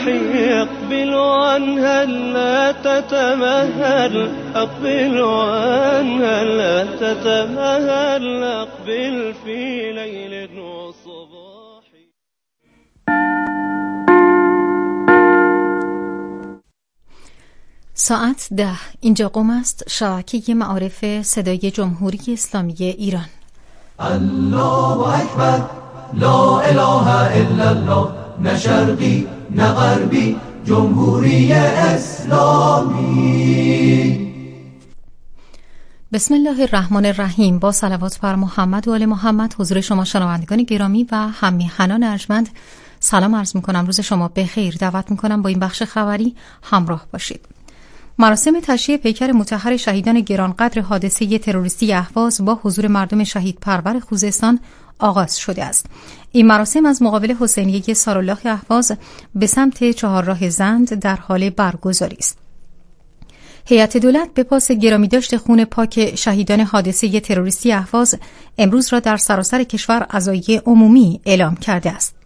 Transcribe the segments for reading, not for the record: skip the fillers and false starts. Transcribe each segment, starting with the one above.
اقبل وانهل لا تتمهل، اقبل وانهل لا تتمهل، اقبل في ليل وصباح. ساعت 10. اینجا قم است، شبکه معارف صدای جمهوری اسلامی ایران. الله اکبر، لا اله الا الله، نه شرقی نه غربی، جمهوری اسلامی. بسم الله الرحمن الرحیم. با صلوات بر محمد و آل محمد حضور شما شنوندگان گرامی و هم‌میهنان ارجمند سلام عرض می‌کنم. روز شما بخیر. دعوت می‌کنم با این بخش خبری همراه باشید. مراسم تشییع پیکر مطهر شهیدان گرانقدر حادثه تروریستی اهواز با حضور مردم شهید پرور خوزستان آغاز شده است. این مراسم از مقابل حسینیه سارالله اهواز به سمت چهارراه زند در حال برگزاری است. هیئت دولت به پاس گرامیداشت خون پاک شهیدان حادثه تروریستی اهواز امروز را در سراسر کشور عزای عمومی اعلام کرده است.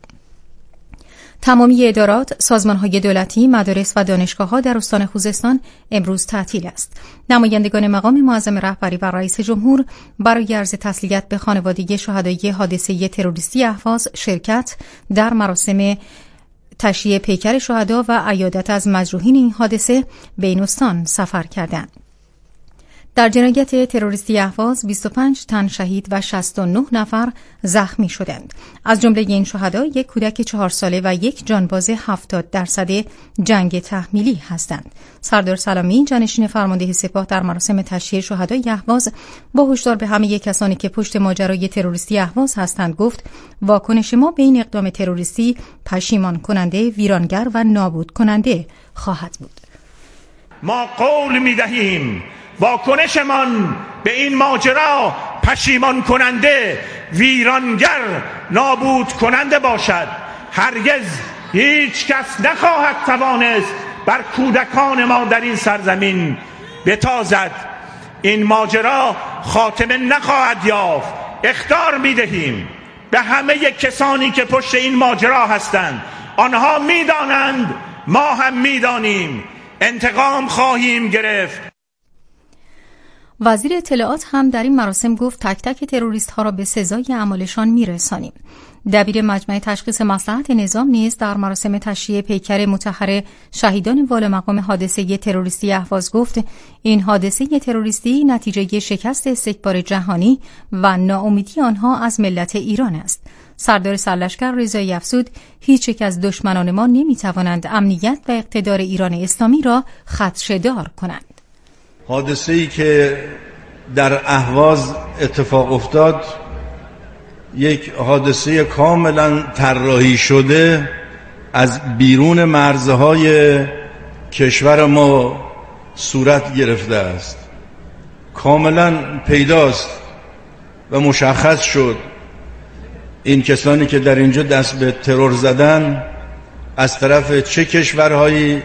تمامی ادارات، سازمان‌های دولتی، مدارس و دانشگاه‌ها در استان خوزستان امروز تعطیل است. نمایندگان مقام معظم رهبری و رئیس جمهور برای عرض تسلیت به خانواده شهدای حادثه تروریستی اهواز شرکت در مراسم تشییع پیکر شهدا و عیادت از مجروحین این حادثه به این استان سفر کردند. در جنایت تروریستی اهواز 25 تن شهید و 69 نفر زخمی شدند. از جمله این شهدا یک کودک 4 ساله و یک جانباز 70% جنگ تحمیلی هستند. سردار سلامی جانشین فرمانده سپاه در مراسم تشییع شهدای اهواز با هشدار به همه کسانی که پشت ماجرای تروریستی اهواز هستند گفت: واکنش ما به این اقدام تروریستی پشیمان کننده، ویرانگر و نابود کننده خواهد بود. ما قول می‌دهیم واکنشمان به این ماجرا پشیمان کننده، ویرانگر، نابود کننده باشد. هرگز هیچ کس نخواهد توانست بر کودکان ما در این سرزمین بتازد. این ماجرا خاتمه نخواهد یافت. اخطار میدهیم به همه کسانی که پشت این ماجرا هستند. آنها میدانند، ما هم میدانیم. انتقام خواهیم گرفت. وزیر اطلاعات هم در این مراسم گفت تک تک تروریست ها را به سزای اعمالشان میرسانیم. دبیر مجمع تشخیص مصلحت نظام نیز در مراسم تشییع پیکر مطهر شهیدان والامقام حادثه تروریستی اهواز گفت این حادثه تروریستی نتیجه شکست استکبار جهانی و ناامیدی آنها از ملت ایران است. سردار سرلشکر رضایی افزود هیچ یک از دشمنان ما نمیتوانند امنیت و اقتدار ایران اسلامی را خدشه‌دار کنند. حادثه‌ای که در اهواز اتفاق افتاد یک حادثه کاملا طراحی شده از بیرون مرزهای کشور ما صورت گرفته است. کاملا پیداست و مشخص شد این کسانی که در اینجا دست به ترور زدن از طرف چه کشورهایی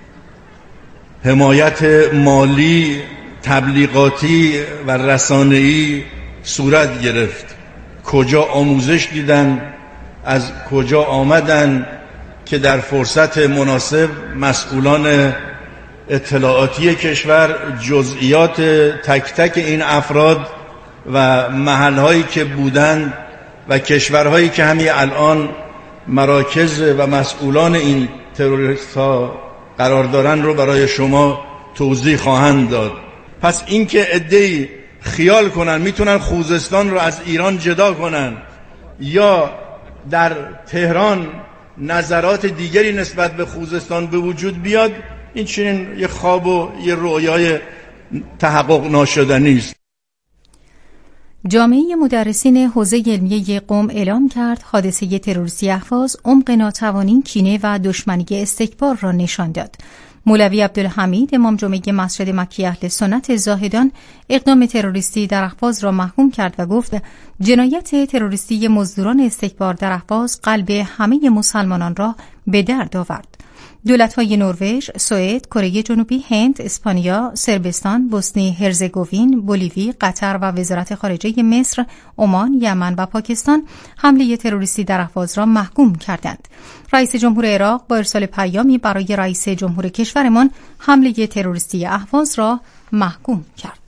حمایت مالی، تبلیغاتی و رسانه‌ای صورت گرفت. کجا آموزش دیدن، از کجا آمدن که در فرصت مناسب مسئولان اطلاعاتی کشور جزئیات تک تک این افراد و محلهایی که بودند و کشورهایی که همین الان مراکز و مسئولان این تروریست ها قرار دارن رو برای شما توضیح خواهند داد. پس اینکه عده‌ای خیال کنن میتونن خوزستان رو از ایران جدا کنن یا در تهران نظرات دیگری نسبت به خوزستان به وجود بیاد، این چنین یه خواب و یه رویای تحقق ناشدنی است. جامعه مدرسین حوزه علمیه قم اعلام کرد حادثه تروریستی اهواز عمق ناتوانی، کینه و دشمنی استکبار را نشان داد. مولوی عبدالحمید امام جمعه مسجد مکی اهل سنت زاهدان اقدام تروریستی در اهواز را محکوم کرد و گفت جنایت تروریستی مزدوران استکبار در اهواز قلب همه مسلمانان را به درد آورد. دولت‌های نروژ، سوئد، کره جنوبی، هند، اسپانیا، صربستان، بوسنی هرزگوین، بولیوی، قطر و وزارت خارجه مصر، عمان، یمن و پاکستان حمله تروریستی در اهواز را محکوم کردند. رئیس جمهور عراق با ارسال پیامی برای رئیس جمهور کشورمان حمله تروریستی اهواز را محکوم کرد.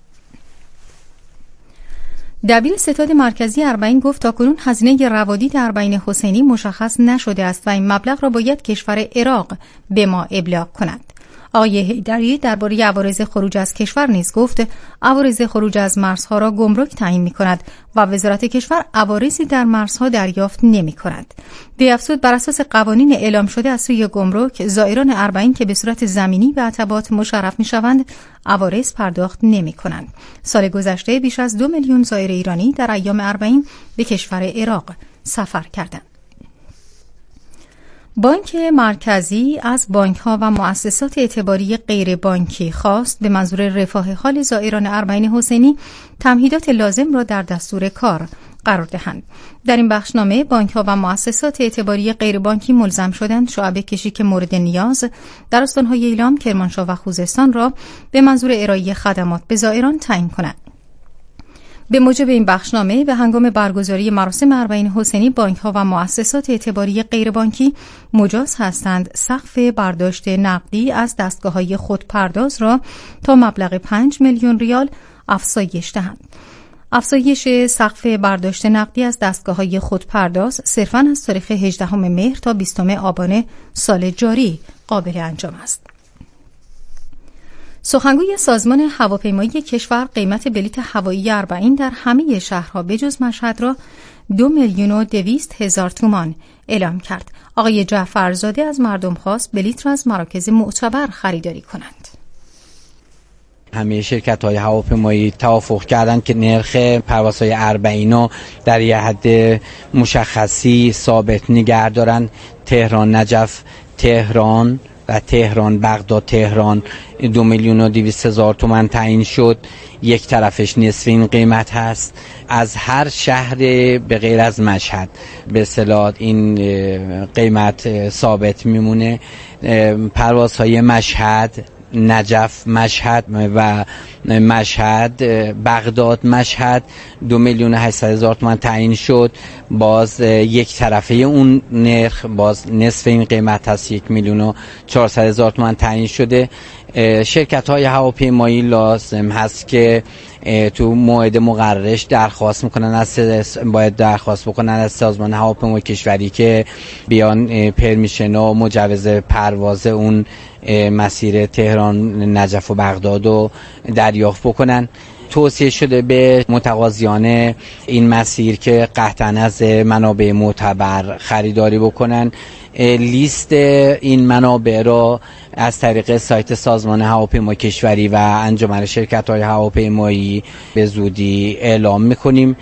دبیر ستاد مرکزی اربعین گفت تاکنون هزینه روادید اربعین حسینی مشخص نشده است و این مبلغ را باید کشور عراق به ما ابلاغ کند. آقای حیدری درباره عوارض خروج از کشور نیز گفت عوارض خروج از مرزها را گمرک تعیین می‌کند و وزارت کشور عوارضی در مرزها دریافت نمی‌کند. وی افزود بر اساس قوانین اعلام شده از سوی گمرک زائران اربعین که به صورت زمینی به عتبات مشرف می‌شوند عوارض پرداخت نمی‌کنند. سال گذشته بیش از 2 میلیون زائر ایرانی در ایام اربعین به کشور عراق سفر کردند. بانک مرکزی از بانک‌ها و مؤسسات اعتباری غیر بانکی خواست به منظور رفاه حال زائران اربعین حسینی تمهیدات لازم را در دستور کار قرار دهند. در این بخشنامه بانک‌ها و مؤسسات اعتباری غیر بانکی ملزم شدند شعبه کشیک مورد نیاز در استان‌های ایلام، کرمانشاه و خوزستان را به منظور ارائه خدمات به زائران تعیین کنند. به موجب این بخشنامه به هنگام برگزاری مراسم اربعین حسینی بانک‌ها و مؤسسات اعتباری غیربانکی مجاز هستند سقف برداشت نقدی از دستگاه‌های خودپرداز را تا مبلغ 5 میلیون ریال افزایش دهند. افزایش سقف برداشت نقدی از دستگاه‌های خودپرداز صرفاً از تاریخ 18 مهر تا 20 آبان سال جاری قابل انجام است. سخنگوی سازمان هواپیمایی کشور قیمت بلیط هوایی اربعین در همه شهرها بجز مشهد را 2,200,000 تومان اعلام کرد. آقای جعفرزاده از مردم خواست بلیط را از مراکز معتبر خریداری کنند. همه شرکت‌های هواپیمایی توافق کردند که نرخ پروازهای اربعین را در یه حد مشخصی ثابت نگه دارند. تهران نجف، تهران و تهران بغداد تهران 2,200,000 تومان تعیین شد. یک طرفش نصف این قیمت هست. از هر شهر به غیر از مشهد به اصطلاح این قیمت ثابت میمونه. پروازهای مشهد، نجف مشهد و مشهد بغداد مشهد 2,800,000 تومان تعیین شد. باز یک طرفه اون نرخ باز نصف این قیمت هست 1,400,000 تومان تعیین شده. شرکت‌های هواپیمایی لازم هست که تو موعد مقررش باید درخواست بکنن از سازمان هواپیمایی کشوری که بیان پرمیشن و مجوز پرواز اون مسیر تهران نجف و بغداد رو دریافت بکنن. توصیه شده به متقاضیان این مسیر که قطعاً از منابع معتبر خریداری بکنن. لیست این منابع را از طریق سایت سازمان هواپیمایی کشوری و انجمن شرکت‌های هواپیمایی به زودی اعلام می‌کنیم.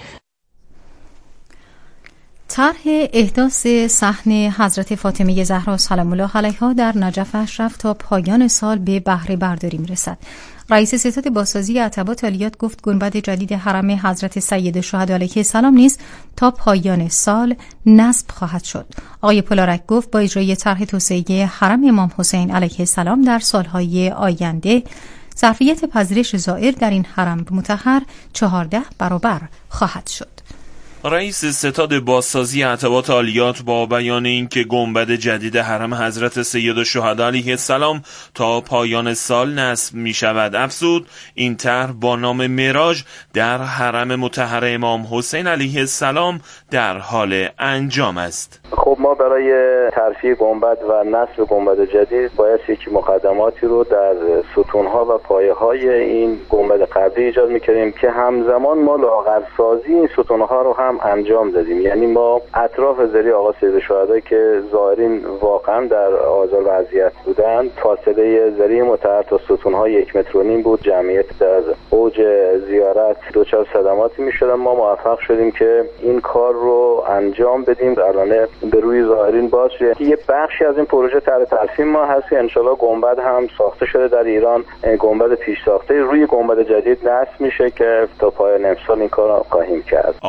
طرح احداث صحن حضرت فاطمه زهرا سلام الله علیها در نجف اشرف تا پایان سال به بهره برداری می‌رسد. رئیس ستاد بازسازی عتبات عالیات گفت گنبد جدید حرم حضرت سیدالشهدا علیه السلام نیز تا پایان سال نصب خواهد شد. آقای پولارک گفت با اجرای طرح توسعه حرم امام حسین علیه السلام در سالهای آینده ظرفیت پذیرش زائر در این حرم مطهر 14 برابر خواهد شد. رئیس ستاد بازسازی عتبات عالیات با بیان اینکه گنبد جدید حرم حضرت سیدالشهدا علیه السلام تا پایان سال نصب می شود افزود این طرح با نام معراج در حرم مطهر امام حسین علیه السلام در حال انجام است. خب ما برای ترفیع گنبد و نصب گنبد جدید باید یک مقدماتی رو در ستونها و پایه‌های این گنبد قبلی ایجاد می‌کردیم که همزمان ما لاغرسازی این ستونها رو هم انجام دادیم. یعنی ما اطراف زری آقا سیدالشهدا که زائرین واقعا در آزار و اذیت بودند فاصله زری مطهر تا ستونها 1.5 متر بود. جمعیت در اوج زیارت دچار صدماتی می‌شدن. ما موفق شدیم که این کار رو انجام بدیم. الان به روی زائرین باشه. یه بخشی از این پروژه ترفیع ما هست. انشالله گنبد هم ساخته شده در ایران. گنبد پیش ساخته روی گنبد جدید نصب میشه که تا پایان امسال این کار خواهیم کرد. آقای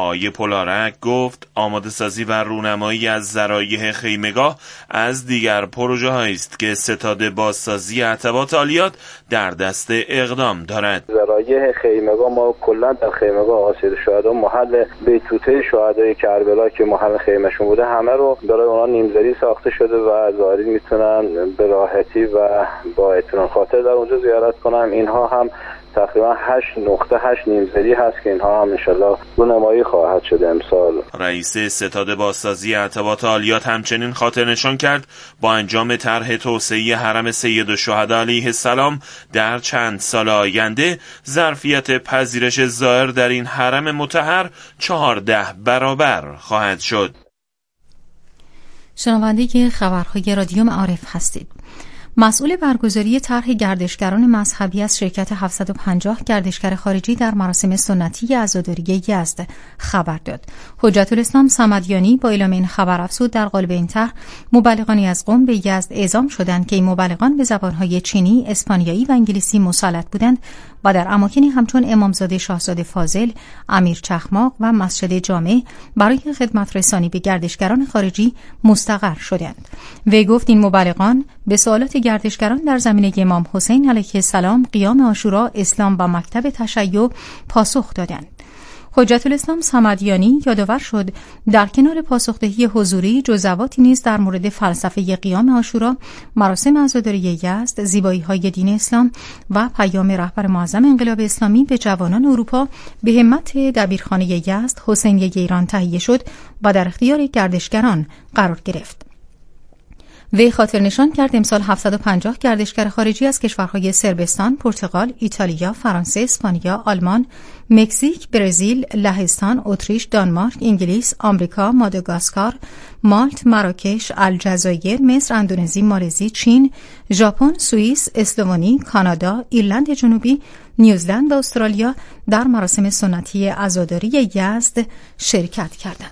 پولارک گفت آماده سازی و رونمایی از ذرایح خیمه‌گاه از دیگر پروژه هایی است که ستاد بازسازی عتبات عالیات در دست اقدام دارد. ذرایح خیمه‌گاه ما کلا در خیمه‌گاه آسیر شهدا محل بیتوته شهدای کربلا که محل خیمه‌شون بوده همه رو برای اونها نیمزری ساخته شده و زائرین میتونن به راحتی و با اطمینان خاطر در اونجا زیارت کنن. اینها هم تقریبا 8 نیمزری هست که اینها هم انشالله رونمایی خواهد شد امسال. رئیس ستاد بازسازی عتبات عالیات همچنین خاطر نشان کرد با انجام طرح توسعه حرم سیدالشهدا علیه السلام در چند سال آینده ظرفیت پذیرش زائر در این حرم مطهر 14 برابر خواهد شد. شنونده خبرهای رادیو معارف هستید. مسئول برگزاری طرح گردشگران مذهبی از شرکت 750 گردشگر خارجی در مراسم سنتی عزاداری یزد خبر داد. حجت الاسلام صمدیانی با اعلام این خبر افزود در قالب این طرح مبلغانی از قم به یزد اعزام شدند که این مبلغان به زبانهای چینی، اسپانیایی و انگلیسی مسلط بودند و در اماکنی همچون امامزاده شاهزاده فاضل، امیر چخماق و مسجد جامع برای خدمت رسانی به گردشگران خارجی مستقر شدند. وی گفت این مبلغان به سوالات گردشگران در زمینه امام حسین علیه السلام، قیام عاشورا، اسلام و مکتب تشیع پاسخ دادند. حجت الاسلام صمدیانی یادآور شد در کنار پاسخدهی حضوری جزئیاتی نیز در مورد فلسفه قیام عاشورا، مراسم عزاداری یزد، زیبایی‌های دین اسلام و پیام رهبر معظم انقلاب اسلامی به جوانان اروپا به همت دبیرخانه یزد حسینیه ایران تهیه شد و در اختیار گردشگران قرار گرفت. وی خاطر نشان کرد امسال 750 گردشگر خارجی از کشورهای صربستان، پرتغال، ایتالیا، فرانسه، اسپانیا، آلمان، مکزیک، برزیل، لهستان، اتریش، دانمارک، انگلیس، آمریکا، ماداگاسکار، مالت، مراکش، الجزایر، مصر، اندونزی، مالزی، چین، ژاپن، سوئیس، اسلوونی، کانادا، ایرلند جنوبی، نیوزلند و استرالیا در مراسم سنتی عزاداری یزد شرکت کردند.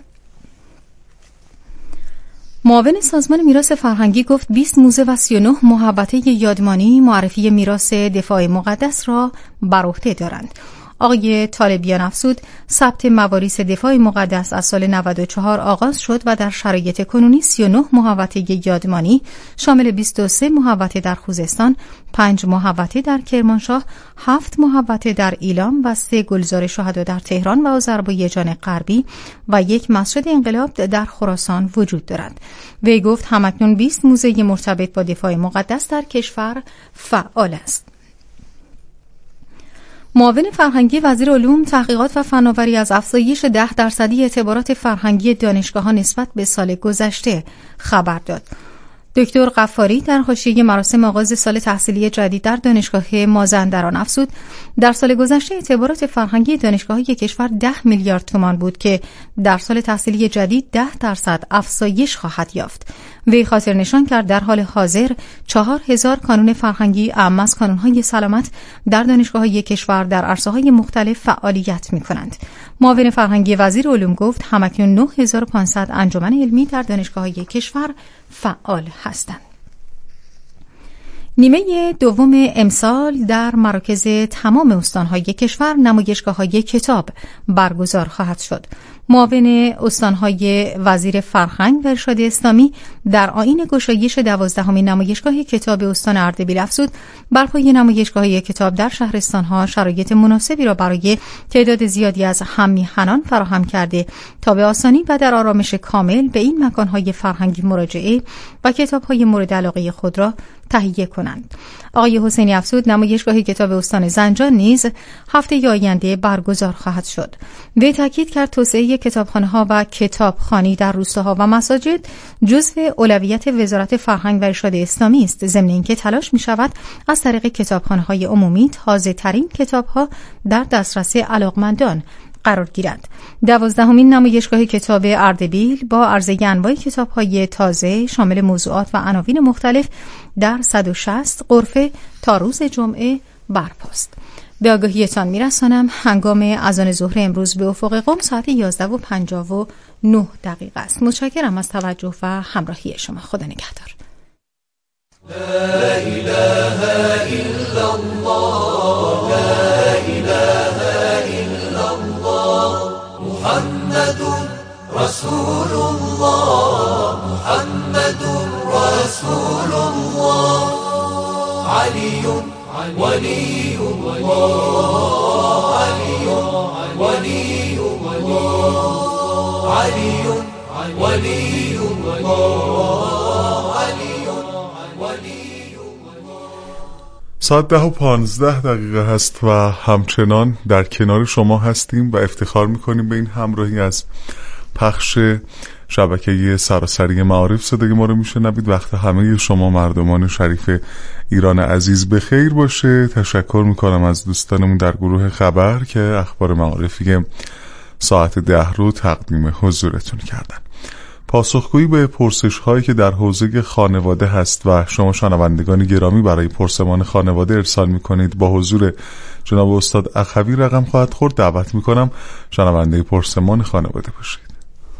معاون سازمان میراث فرهنگی گفت 20 موزه و 39 محوطه یادمانی معرفی میراث دفاع مقدس را بر عهده دارند. آقای طالبیان افزود ثبت مواریث دفاع مقدس از سال 94 آغاز شد و در شرایط کنونی 39 محوطه یادمانی شامل 23 محوطه در خوزستان، 5 محوطه در کرمانشاه، 7 محوطه در ایلام و 3 گلزار شهدا در تهران و آذربایجان غربی و 1 مسجد انقلاب در خراسان وجود دارد. وی گفت همکنون 20 موزه مرتبط با دفاع مقدس در کشور فعال است. معاون فرهنگی وزیر علوم، تحقیقات و فناوری از افزایش 10% اعتبارات فرهنگی دانشگاه‌ها نسبت به سال گذشته خبر داد. دکتر غفاری در حاشیه مراسم آغاز سال تحصیلی جدید در دانشگاه مازندران افزود در سال گذشته اعتبارات فرهنگی دانشگاه‌های کشور 10 میلیارد تومان بود که در سال تحصیلی جدید 10% افزایش خواهد یافت. وی خاطر نشان کرد در حال حاضر 4000 کانون فرهنگی اعم از کانون‌های سلامت در دانشگاه‌های کشور در عرصه‌های مختلف فعالیت می‌کنند. معاون فرهنگی وزیر علوم گفت همکنون 9500 انجمن علمی در دانشگاه‌های کشور فعال هستند. نیمه دوم امسال در مراکز تمام استان‌های کشور نمایشگاه‌های کتاب برگزار خواهد شد. معاون استان‌های وزیر فرهنگ و ارشاد اسلامی در آیین گشایش 12مین نمایشگاه کتاب استان اردبیل افزود برپای نمایشگاه‌های کتاب در شهرستان‌ها شرایط مناسبی را برای تعداد زیادی از هم‌میهنان فراهم کرده تا به آسانی و در آرامش کامل به این مکان‌های فرهنگی مراجعه و کتاب‌های مورد علاقه خود را تهیه کنند. آقای حسینی افزود نمایشگاه کتاب استان زنجان نیز هفته آینده برگزار خواهد شد. وی تاکید کرد توسعه کتابخانه‌ها و کتابخوانی در روستاها و مساجد جزو اولویت وزارت فرهنگ و ارشاد اسلامی است، ضمن اینکه تلاش می‌شود از طریق کتابخانه‌های عمومی تازه‌ترین کتاب‌ها در دسترس علاقمندان قرار گیرد. 12مین نمایشگاه کتاب اردبیل با عرضه انواع کتاب‌های تازه شامل موضوعات و عناوین مختلف در 160 غرفه تا روز جمعه برپاست. به آگاهیتان میرسانم هنگام اذان ظهر امروز به افق قم ساعت 11:59 است. متشکرم از توجه و همراهی شما. خدا نگهدار. لا اله الا الله، لا اله الا الله، محمد علي ولي الله علي ولي الله علي ولي الله علي ولي الله. ساعت 10:15 هست و همچنان در کنار شما هستیم و افتخار میکنیم به این همراهی از پخش شبکه سراسری معارف. صدای ما رو میشنوید. وقت همه شما مردمان شریف ایران عزیز بخیر باشه. تشکر میکنم از دوستانمون در گروه خبر که اخبار معارفی ساعت 10 رو تقدیم حضورتون کردن. پاسخگویی به پرسش هایی که در حوزه خانواده هست و شما شنوندگان گرامی برای پرسمان خانواده ارسال میکنید با حضور جناب استاد اخوی رقم خواهد خورد. دعوت میکنم شنونده پرسمان خانواده باشید.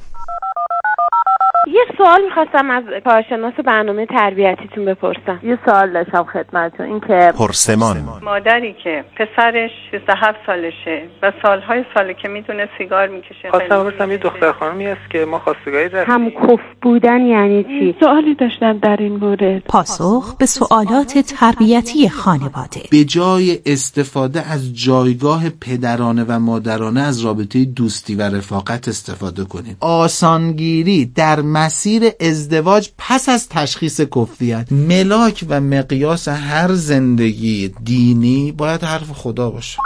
یه سوال میخواستم از کارشناس برنامه تربیتیتون بپرسم. یه سوال داشتم خدمتتون، این که پرسمان مادری که پسرش 17 سالشه و ساله که میدونه سیگار میکشه، خواستم بپرسم یه دختر خانمی هست که ما خواستگاری داشتیم. هم کف بودن یعنی چی؟ سوالی داشتم در این مورد. پاسخ به سوالات تربیتی خانواده. به جای استفاده از جایگاه پدرانه و مادرانه از رابطه دوستی و رفاقت استفاده کنید. آسانگیری در مسیر ازدواج پس از تشخیص کفریت، ملاک و مقیاس هر زندگی دینی باید حرف خدا باشه.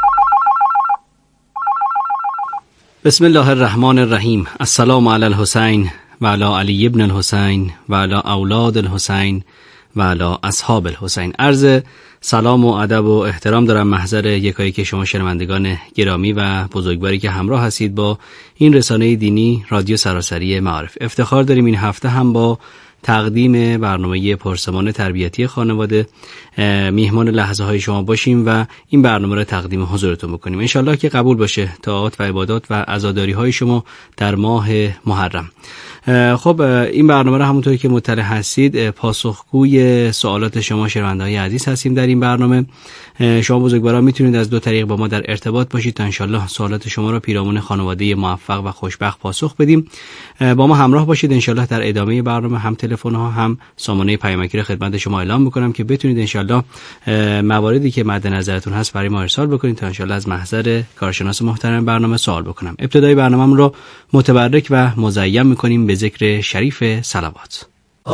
بسم الله الرحمن الرحیم. السلام علی الحسین و علی علی ابن الحسین و علی اولاد الحسین و علی اصحاب الحسین. عرض سلام و ادب و احترام دارم محضر یکایی که شما شنوندگان گرامی و بزرگواری که همراه هستید با این رسانه دینی رادیو سراسری معارف. افتخار داریم این هفته هم با تقدیم برنامه پرسمان تربیتی خانواده میهمان لحظه های شما باشیم و این برنامه را تقدیم حضورتون بکنیم. انشالله که قبول باشه طاعات و عبادات و عزاداری های شما در ماه محرم. خب این برنامه را همونطوری که مطلع هستید پاسخگوی سوالات شما شنونده‌های عزیز هستیم. در این برنامه شما بزرگواران میتونید از دو طریق با ما در ارتباط باشید تا انشالله سوالات شما را پیرامون خانواده موفق و خوشبخت پاسخ بدیم. با ما همراه باشید. انشالله در ادامه برنامه هم تلفن ها هم سامانه پیامکی را خدمت شما اعلام میکنم که بتونید انشالله مواردی که مد نظرتون هست برای ما ارسال بکنید تا انشالله از محضر کارشناس محترم برنامه سوال بکنم. ابتدای برنامه‌مون رو متبرک و مزین میکنیم به ذکر شریف صلوات.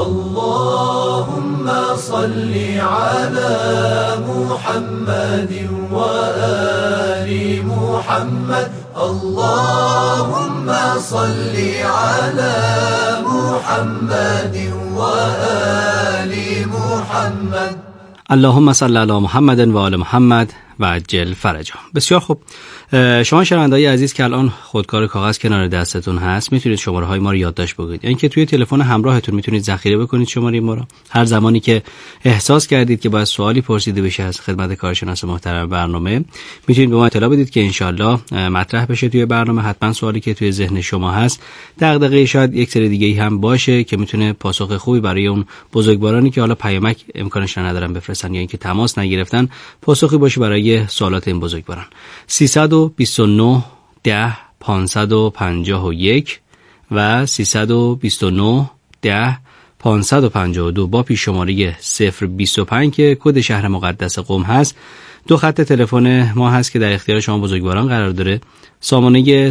اللهم صل على محمد وآل محمد. اللهم صل على محمد وآل محمد. اللهم صل علی محمد و آل محمد و عجل فرجا. بسیار خوب. شما شنونده‌های عزیز که الان خودکار کاغذ کنار دستتون هست میتونید شماره‌های ما رو یادداشت بگیرید. یعنی که توی تلفن همراهتون میتونید ذخیره بکنید شماره ما رو. هر زمانی که احساس کردید که باید سوالی پرسیده بشه از خدمت کارشناس محترم برنامه میتونید به ما اطلاع بدید که انشالله مطرح بشه توی برنامه. حتما سوالی که توی ذهن شما هست دغدغه شاید یک سری دیگه‌ای هم باشه که میتونه پاسخ خوبی برای اون بزرگوارانی که حالا پیامک امکانش ندارن بفرستن یا اینکه تماس نگرفتن پاسخی باشه برای سوالات این بزرگواران. 329 10 551 و 329 10 552 با پیش شماره 025 که کد شهر مقدس قم هست. دو خط تلفن ما هست که در اختیار شما بزرگواران قرار داره. سامانه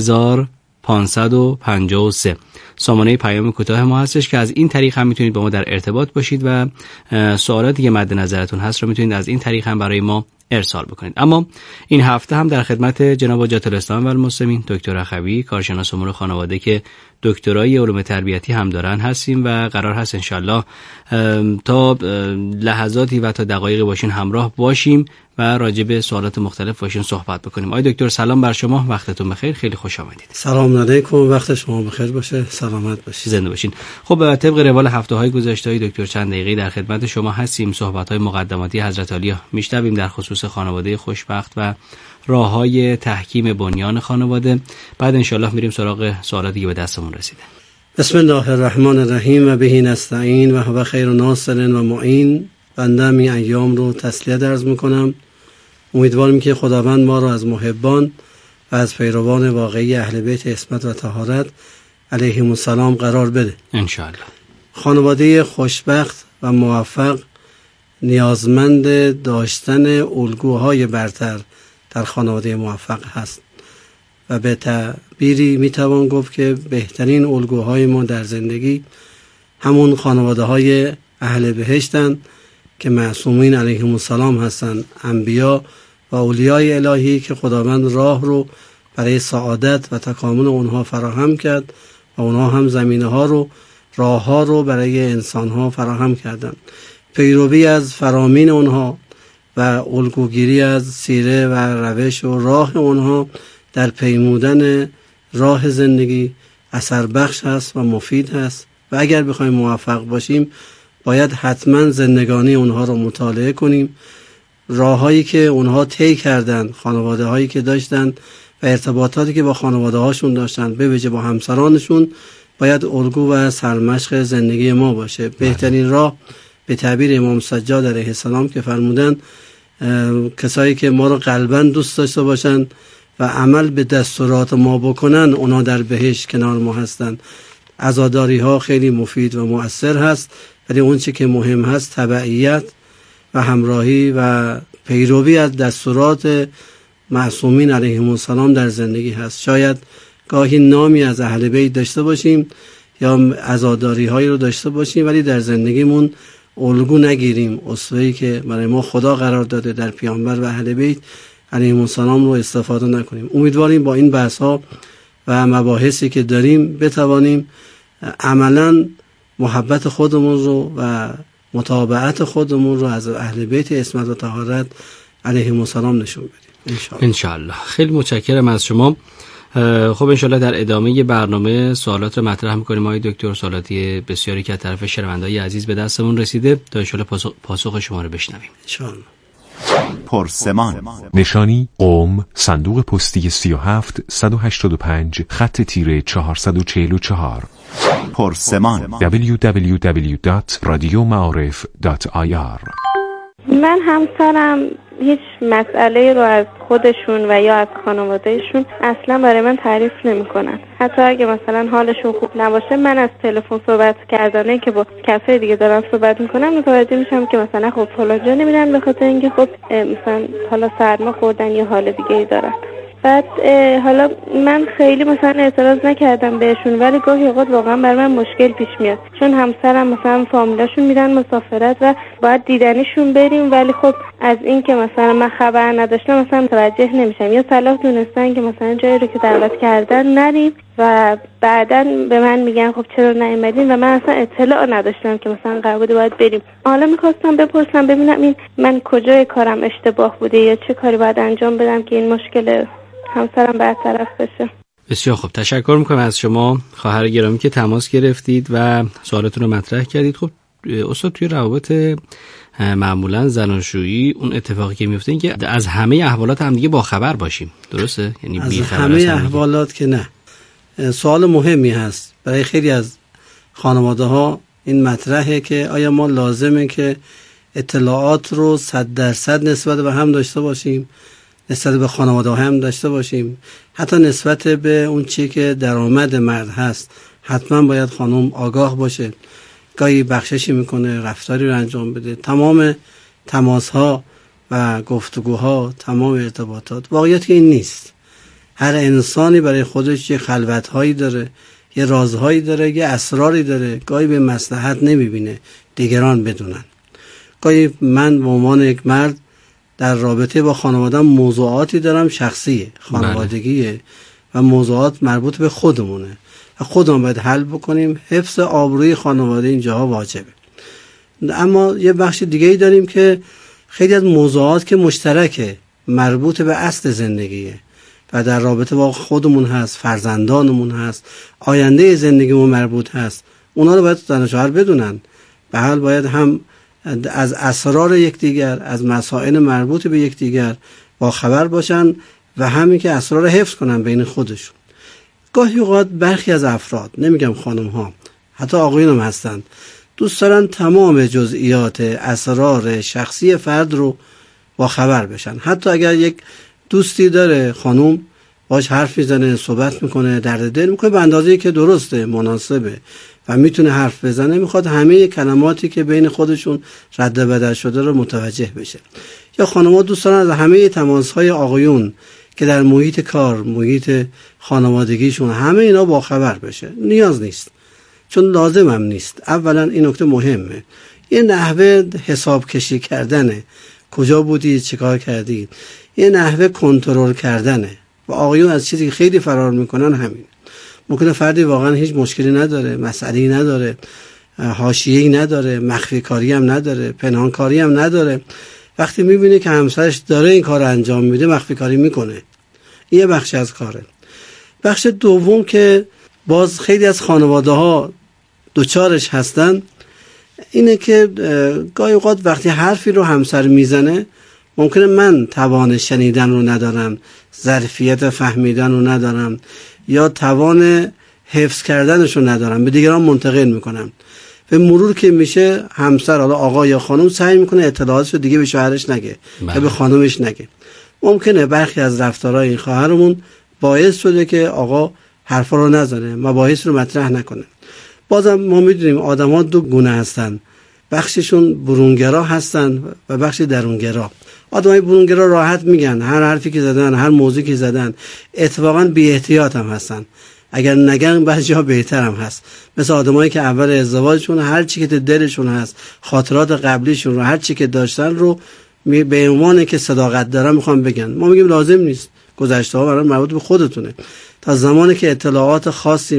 30553 سامانه پیام کوتاه ما هستش که از این طریق هم میتونید با ما در ارتباط باشید و سوالاتی که مد نظرتون هست رو میتونید از این طریق هم برای ما ارسال بکنید. اما این هفته هم در خدمت جناب حجت الاسلام و المسلمین دکتر اخوی کارشناس امور خانواده که دکترای علوم تربیتی هم دارن هستیم و قرار هست انشالله تا لحظاتی و تا دقایقی باشین همراه باشیم و راجع به سوالات مختلف باشین صحبت بکنیم. آقای دکتر سلام بر شما، وقتتون بخیر، خیلی خوش آمدید. سلام علیکم، وقت شما بخیر باشه، سلامت باشید، زنده باشین. خب طبق روال هفته‌های گذشته های دکتر چند دقیقه در خدمت شما هستیم. صحبت‌های مقدماتی حضرت عالی میشنویم در خصوص خانواده خوشبخت و راه‌های تحکیم بنیان خانواده. بعد انشالله میریم سراغ سوالاتی که به دستمون رسیده. بسم الله الرحمن الرحیم و به نستعین و هو خیر ناصر و معین. بنده می ایام رو تسلیت عرض میکنم. امیدوارم که خداوند ما رو از محبان و از پیروان واقعی اهل بیت عصمت و طهارت علیهم السلام قرار بده انشالله. خانواده خوشبخت و موفق نیازمند داشتن الگوهای برتر در خانواده موفق هست و به تعبیری میتوان گفت که بهترین الگوهای ما در زندگی همون خانواده های اهل بهشتن که معصومین علیهم السلام هستند، انبیا و اولیای الهی که خداوند راه رو برای سعادت و تکامل اونها فراهم کرد و اونها هم زمینه ها رو، راه ها رو برای انسان ها فراهم کردند. پیروی از فرامین اونها و الگوگیری از سیره و روش و راه اونها در پیمودن راه زندگی اثر بخش هست و مفید هست و اگر بخوایم موفق باشیم باید حتما زندگانی اونها رو مطالعه کنیم، راههایی که اونها طی کردن، خانواده هایی که داشتن و ارتباطاتی که با خانواده هاشون داشتن، به ویژه با همسرانشون، باید الگو و سرمشق زندگی ما باشه. بهترین راه به تعبیر امام سجاد علیه السلام که فرمودن کسایی که ما رو قلباً دوست داشته باشن و عمل به دستورات ما بکنن، اونا در بهشت کنار ما هستن. عزاداری ها خیلی مفید و مؤثر هست، ولی اون چی که مهم هست تبعیت و همراهی و پیروی از دستورات معصومین علیهم السلام در زندگی هست. شاید گاهی نامی از اهل بیت داشته باشیم یا عزاداری هایی رو داشته باشیم ولی در زندگیمون الگو نگیریم، اسوه‌ای که برای ما خدا قرار داده در پیامبر و اهل بیت علیهم السلام رو استفاده نکنیم. امیدواریم با این بحث ها و مباحثی که داریم بتوانیم عملاً محبت خودمون رو و متابعت خودمون رو از اهل بیت عصمت و طهارت علیهم السلام نشون بدیم انشاءالله. خیلی متشکرم از شما. خب انشاءالله در ادامه برنامه سوالات رو مطرح می‌کنیم. آقای دکتر، سوالاتی بسیاری که از طرف شنونده‌های عزیز به دستمون رسیده تا انشاءالله پاسخ شما رو بشنویم. انشاءالله. پرسمان. نشانی قم، صندوق پستی 37 185 خط تیره 444. پرسمان. www.radiomaarif.ir. من همسرم هیچ مسئله رو از خودشون و یا از خانوادهشون اصلا برای من تعریف نمی‌کنن. حتی اگه مثلا حالشون خوب نباشه، من از تلفن صحبت کردنه که با کسای دیگه دارن صحبت میکنم متوجه میشم که مثلا خب فلان جا نمیرن به خاطر اینکه خب مثلا حالا سرما خوردن یا حال دیگه ای دارن. بعد حالا من خیلی مثلا اعتراض نکردم بهشون، ولی گاهی اوقات واقعا برای من مشکل پیش میاد، چون همسرم مثلا فامیلاشون میرن مسافرت و باید دیدنشون بریم، ولی خب از این که مثلا من خبر نداشتم مثلا متوجه نمیشم، یا صلاح دونستن که مثلا جایی رو که دعوت کردن نریم و بعداً به من میگن خب چرا نیومدین و من اصلا اطلاع نداشتم که مثلا قرار بوده باید بریم. حالا میخواستم بپرسم ببینم این من کجای کارم اشتباه بوده یا چه کاری باید انجام بدم که این مشکل همسرم برطرف بشه. بسیار خوب، تشکر میکنم از شما خواهر گرامی که تماس گرفتید و سوالتون رو مطرح کردید. خب استاد، توی روابط معمولا زناشویی اون اتفاقی که میفته این که از همه احوالات هم دیگه با خبر باشیم، درسته؟ یعنی از همه احوالات که نه. سوال مهمی هست برای خیلی از خانواده ها. این مطرحه که آیا ما لازمه که اطلاعات رو 100% نسبت به هم داشته باشیم، نسبت به خانواده هم داشته باشیم، حتی نسبت به اون چی که درآمد مرد هست حتما باید خانم آگاه باشه، گاهی بخششی میکنه، رفتاری رو انجام بده. تمام تماس‌ها و گفتگوها، تمام ارتباطات، واقعیت این نیست. هر انسانی برای خودش یه خلوت‌هایی داره، یه رازهایی داره، یه اسراری داره. گاهی به مصلحت نمیبینه دیگران بدونن. گاهی من به عنوان یک مرد در رابطه با خانواده‌ام موضوعاتی دارم شخصیه، خانوادگیه و موضوعات مربوط به خودمونه و خودمون باید حل بکنیم. حفظ آبروی خانواده اینجاها واجبه. اما یه بخش دیگه‌ای داریم که خیلی از موضوعات که مشترکه، مربوط به اصل زندگیه و در رابطه با خودمون هست، فرزندانمون هست، آینده زندگیمون مربوط هست. اونا رو باید زن و شوهر بدونن. به حال باید هم از اسرار یکدیگر، از مسائل مربوط به یکدیگر با خبر باشن و همین که اسرار حفظ کنن بین خودشون. گاهی اوقات برخی از افراد، نمیگم خانم ها، حتی آقایون هم هستن، دوست دارن تمام جزئیات اسرار شخصی فرد رو با خبر بشن. حتی اگر یک دوستی داره، خانم باش حرف میزنه، صحبت میکنه، درد دل میکنه به اندازه‌ای که درسته، مناسبه، و میتونه حرف بزنه، میخواد همه کلماتی که بین خودشون رد و بدل شده رو متوجه بشه. یا خانم‌ها دوست دارن از همه تماس‌های آقایون که در محیط کار، محیط خانوادگیشون، همه اینا باخبر بشه. نیاز نیست، چون لازم هم نیست. اولا این نکته مهمه، یه نحوه حساب کشی کردنه، کجا بودی، چیکار کردی، یه نحوه کنترل کردنه. و آقایون از چیزی که خیلی فرار میکنن همین. ممکنه فردی واقعا هیچ مشکلی نداره، مسئله‌ای نداره، حاشیه‌ای نداره، مخفی کاری هم نداره، پنهان کاری هم نداره، وقتی میبینه که همسرش داره این کار انجام میده مخفی کاری میکنه. این یه بخش از کاره. بخش دوم که باز خیلی از خانواده ها دوچارش هستن اینه که گاهی اوقات وقتی حرفی رو همسر میزنه ممکنه من توان شنیدن رو ندارم، ظرفیت فهمیدن رو ندارم، یا توان حفظ کردنش رو ندارم، به دیگران منتقل میکنم. به مرور که میشه همسر، حالا آقا یا خانم، سعی میکنه اطلاعاتش رو دیگه به شوهرش نگه یا به خانمش نگه. ممکنه برخی از رفتارهای این خواهرمون باعث شده که آقا حرفا رو نزنه، مباحث رو مطرح نکنه. بازم ما میدونیم آدم‌ها دو گونه هستن، بخششون برونگرا هستن و بخش درونگرا. آدمای برونگرا راحت میگن، هر حرفی که زدن، هر موضوعی که زدن، اتفاقا بی احتیاط هم هستن، اگر نگن بعضی‌ها بهتر هم هست. مثل آدمایی که اول ازدواجشون هر چی که تو دلشون هست، خاطرات قبلیشون رو، هر چی که داشتن رو به عنوان که صداقت دارن میخوام بگن. ما میگیم لازم نیست، گذشته‌ها برای مربوط به خودتونه. تا زمانی که اطلاعات خاصی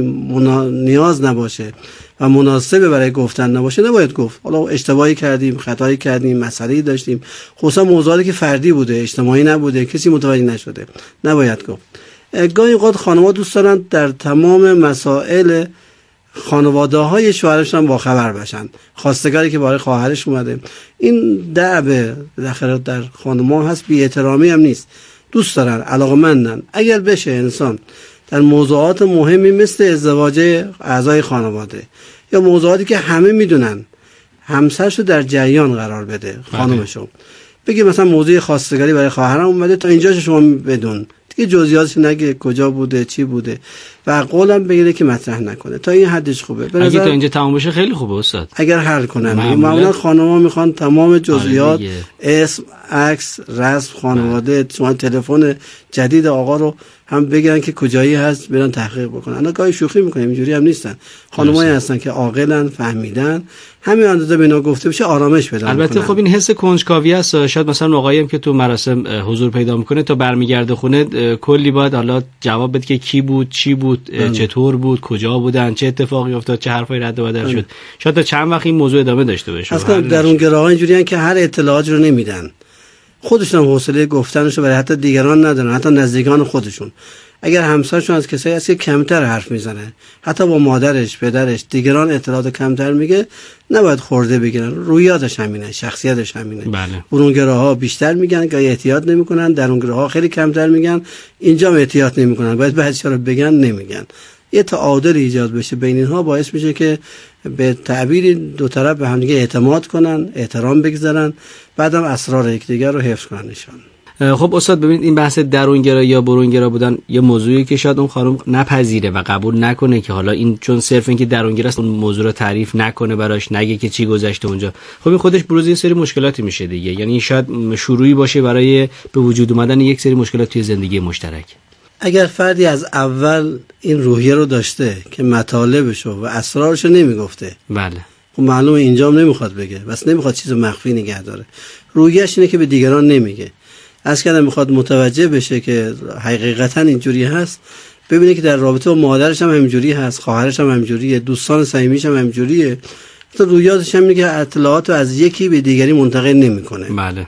نیاز نباشه و مناسبه برای گفتن نباشه نباید گفت. حالا اشتباهی کردیم، خطایی کردیم، مسئله‌ای داشتیم، خصوصا موضوعاتی که فردی بوده، اجتماعی نبوده، کسی متوجه نشده، نباید گفت. گاهی اوقات خانم‌ها دوست دارن در تمام مسائل خانواده‌های شوهرشون با خبر باشن. خواستگاری که برای خواهرش اومده، این دعوه بالاخره در خانم‌ها هست، بی احترامی هم نیست. دوست دارن، علاقه‌مندن اگر بشه انسان در موضوعات مهمی مثل ازدواج اعضای خانواده یا موضوعاتی که همه میدونن همسرشو در جریان قرار بده، خانمشو بگه مثلا موضوع خواستگاری برای خواهرم اومده، تا اینجاش شما بدون، دیگه جزئیاتش نگه، کجا بوده، چی بوده، و قولم بگیره که مطرح نکنه. تا این حدش خوبه. اگه تا اینجا تمام بشه خیلی خوبه استاد. اگر حل کنن، معمولا خانم‌ها میخوان تمام جزئیات، اسم، عکس، رسم خانواده، شما تلفن جدید آقا رو هم بگیرن که کجایی هست، برن تحقیق بکنن. انا گاهی شوخی میکنیم، اینجوری هم نیستن. خانمایی هستن که عاقلن، فهمیدن، همین اندازه به اینا گفته بشه آرامش بدن. البته خب این حس کنجکاوی است. شاید مثلا آقایی هم که تو مراسم حضور پیدا میکنه تا برمیگرده خونه کلی باید حالا جواب بده که کی بود، چی بود، چطور بود، کجا بودن، چه اتفاقی افتاد، چه حرفایی رد و بدل شد. شاید تا چند وقت این موضوع ادامه داشته باشه. اصلا درونگراها اینجوریان که هر اطلاعاتی رو نمیدن. خودشون هم حوصله گفتنشو برای حتی دیگران ندارن، حتی نزدیکان خودشون. اگر همسرشون از کسایی هست که کمتر حرف میزنه، حتی با مادرش، پدرش، دیگران اطلاعات کمتر میگه، نباید خورده بگیرن. رویاتش همینه، شخصیتش همینه. بله. برونگراها بیشتر میگن، گاهی احتیاط نمیکنن، درونگراها خیلی کمتر میگن، اینجا هم احتیاط نمیکنن، باید بعضی‌ها رو بگن، نمیگن. یه تعادل ایجاد بشه بین اینها، باعث میشه که به تعبیر دو طرف به هم دیگه اعتماد کنن، احترام بگذارن، بعدم اسرار یکدیگر رو حفظ کنن نشان. خب استاد ببینید این بحث درونگرا یا برونگرا بودن یه موضوعی که شاید اون خانم نپذیره و قبول نکنه که حالا این چون صرف این که درونگرا است اون موضوع رو تعریف نکنه براش، نگه که چی گذشته اونجا. خب این خودش بروز یه سری مشکلاتی میشه دیگه. یعنی این شاید شروعی باشه برای به وجود اومدن یک سری مشکلات توی زندگی مشترک. اگر فردی از اول این روحیه رو داشته که مطالبشو و اسرارشو نمیگفته، بله، خب معلومه اینجام نمیخواد بگه، بس نمیخواد چیزو مخفی نگه داره. روحیه‌اش اینه که به دیگران نمیگه. از کردن میخواد متوجه بشه که حقیقتا اینجوری هست، ببینه که در رابطه با مادرش هم همینجوری هست، خواهرش هم همینجوریه، دوستان صمیمیش هم همینجوریه. تو رویاتش هم اینه که اطلاعاتو از یکی به دیگری منتقل نمیکنه. بله.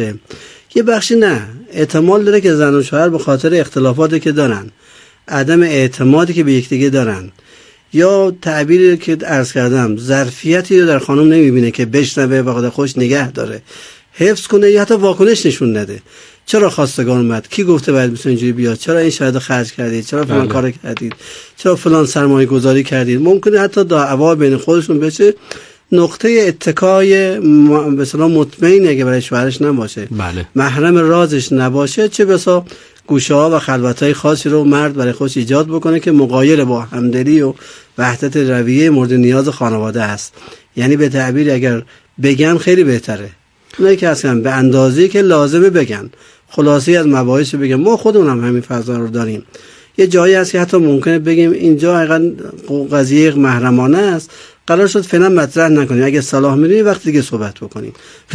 یه بخشی نه، احتمال داره که زن و شوهر به خاطر اختلافاتی که دارن، عدم اعتمادی که به یکدیگه دارن، یا تعبیری که عرض کردم، ظرفیتی رو در خانم نمیبینه که بشنوه و خود خوش نگه داره، حفظ کنه، یا حتی واکنش نشون نده. چرا خواستگار اومد؟ کی گفته باید مثلا اینجوری بیاد؟ چرا این شاید خرج کردید؟ چرا فلان کارو کردید؟ چرا فلان سرمایه گذاری کردید؟ ممکنه حتی دعوا بین خودشون بشه، نقطه اتکای مثلا مطمئن اگه برای شوهرش نباشه، بله، محرم رازش نباشه، چه بسا گوشه‌ها و خلوت‌های خاصی رو مرد برای خودش ایجاد بکنه که مغایر با همدلی و وحدت رویه مورد نیاز خانواده است. یعنی به تعبیر اگر بگن خیلی بهتره، اونایی که اصلا به اندازه‌ای که لازمه بگن، خلاصی از مباحث بگن. ما خودمون هم همین فضا رو داریم. یه جایی هست که حتی ممکنه بگیم اینجا حقیقتا قضیه محرمانه است، قرار شد فعلا مطرح نکنیم، اگه صلاح می‌بینید وقتی دیگه صحبت بکنیم.